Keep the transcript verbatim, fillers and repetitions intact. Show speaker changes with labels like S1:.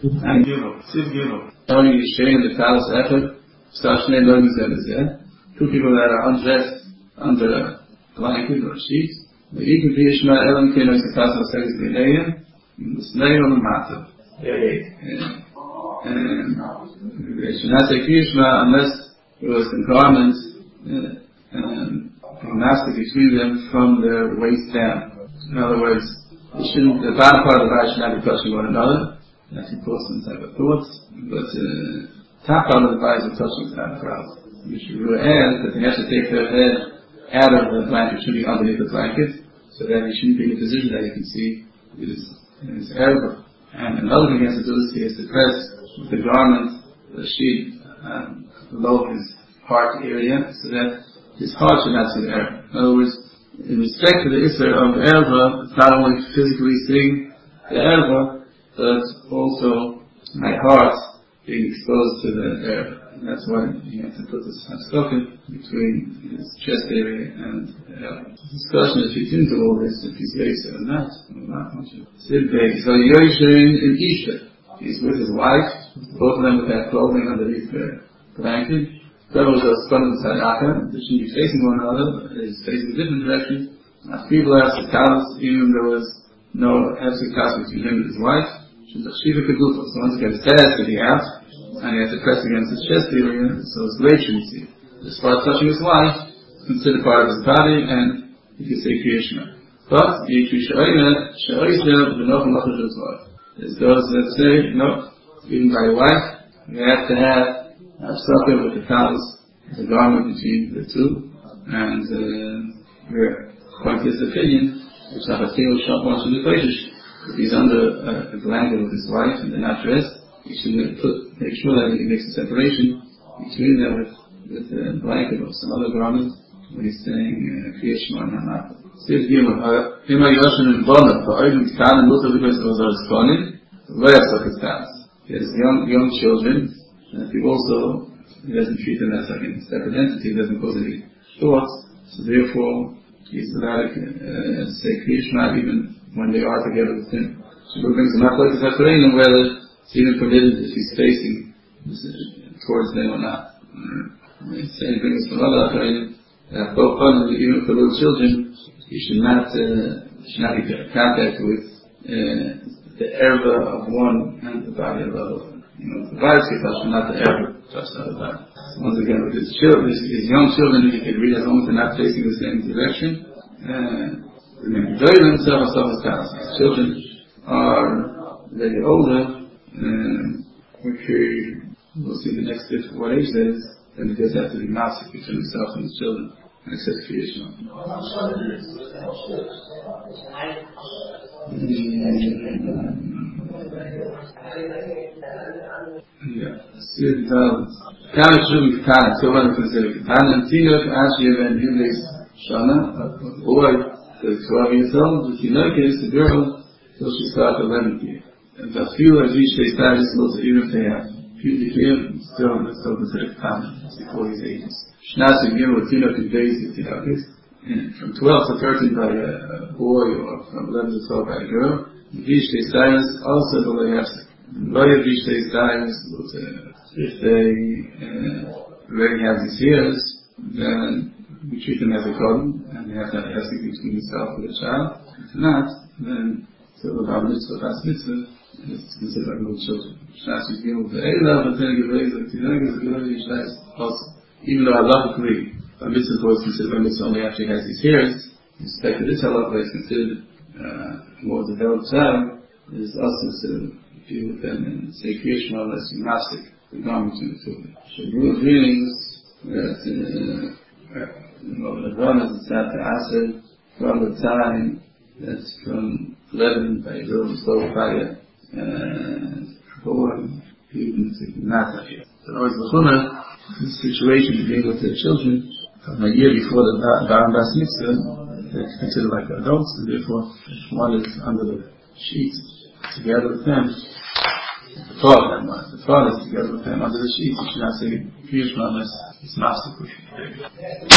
S1: And Gimel, Siv Gimel. Only sharing the Talis effort, such name learning that is there. Two people that are undressed under a blanket or a sheet. The Eagle Kriyashma Elam Kino Sakasa Sex Vilayim, the Snail on the Matter. And they should not say Kriyashma unless it was the garments and gymnastic between them from their waist down. In other words, they shouldn't, the bottom part of the body should not be touching one another. That can cause some type of thoughts, but the uh, top part of the body is touching is not a problem. You should really add that they have to take their head out of the blanket, should be underneath the blanket, so that he shouldn't be in a position that you can see his, his elbow. And another thing he has to do is he has to press with the garment, the sheet, um, below his heart area, so that his heart should not see the erva. In other words, in respect to the Isser of the erva, it's not only physically seeing the erva, but also my heart being exposed to the erva. And that's why you have to put this hafstokin between his chest area and the erva. The discussion is if he's into all this, if he's Yosef or not, or not much. Sid Bey. So Yosef and Isha, he's with his wife, both of them with that clothing underneath their blanket. Devils are spun in Tzadaka, they shouldn't be facing one another, is facing a different direction. Now, people have Sakalas, even there was no Hefsikalas between him and his wife. Shiva Kedufa. So once again, his head has to be out, and he has to press against his chest area, so his leg shouldn't see. As far as touching his wife, it's considered part of his body, and you can say Kriyashma. But, there's those that say, no, even by your wife, you have to have a sucker with the talis, the garment between the two, and uh, we're quite this opinion, which I have a feel shop wants to do if he's under a, a blanket with his wife and they're not dressed, he should put, make sure that he makes a separation between them with, with a blanket or some other garment when he's saying Kriyashma and Hamata. Siv Gimel, Hima Yoshin and Bonner, for Oidim Khan and Luther because it was our Skonin, where Sakastas. He has young, young children, and he also, he doesn't treat them as like a separate entity, he doesn't cause any thoughts, so therefore, he's allowed to uh, say Kriyashma even when they are together with him. So he brings him up like the Zakarin, and whether it's even permitted if he's facing towards them or not. The same thing is for other Zakarin, that both fun, even for little children, you should not, uh, should not be in contact with uh, the erva of one and the body of the other. You know, the body should touch, not the erva touch the other body. So once again, with his children, his, his young children, he can read as long as they're not facing the same direction. Uh, Children are very older, and which we will see the next bit of what age that is, then it does have to be massive between himself and his children, and except Kriyashma. Yeah, see the talents. Kama Shumi Katan, so one is considered Katan, and Tinok Ashir and Yulis Shana, or the twelve years old, the Tinok is the girl, till she starts eleven years. And the few as each day status goes, even if they have puberty here, still, it's still considered Katan, before his ages. Shnas and Gimel, Tinok is days, the Tinok is. From twelve to thirteen by a boy, or from eleven to twelve by a girl. Each day status also the way have Lawyer each day status, if they uh, already have these years, then we treat them as a kohen, and they have to have hesed between himself and the child. If not, then so the bar mitzvah, bas mitzvah, it's considered like little children. Shnas is given with the Eilah, but then you raise the Tinag is a good Shnas also. Even though halachically, a mitzvah was considered a mitzvah only after he has these years, in respect to this halacha is considered uh, more developed child, it is also to deal with them and say Kriyashma unless you mastic the garment between the two of them. So the rule of readings that the one is the Tzad Ta'aseh from the time that's from eleven by Yom Tov Chaya and four even to Natachia. So always the Chumah, this situation to deal with their children from a year before the Bar Bas Mitzvah, they're considered like adults, and therefore if one is under the sheets together with them, the father, the father is together with them under the sheets, you should not say Kriyashma unless it's master pushing.